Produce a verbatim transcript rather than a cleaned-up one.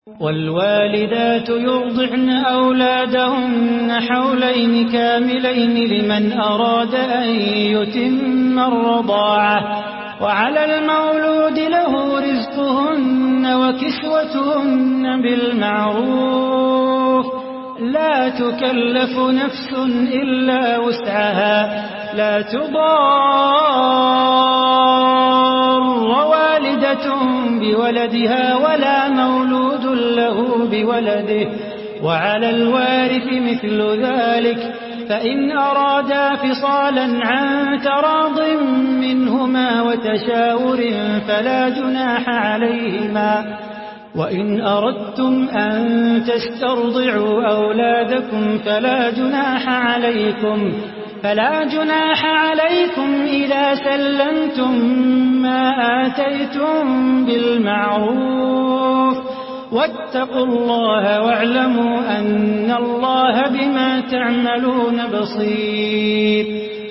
والوالدات يرضعن أولادهن حولين كاملين لمن أراد أن يتم الرضاعة وعلى المولود له رزقهن وكسوتهن بالمعروف لا تكلف نفس إلا وسعها لا تضار والدة بولدها ولا مولود له بولده وعلى الوارث مثل ذلك فإن أرادا فصالا عن تراض منهما وتشاور فلا جناح عليهما وإن أردتم أن تسترضعوا أولادكم فلا جناح عليكم فلا جناح عليكم إذا سلمتم ما آتيتم بالمعروف واتقوا الله واعلموا أن الله بما تعملون بصير.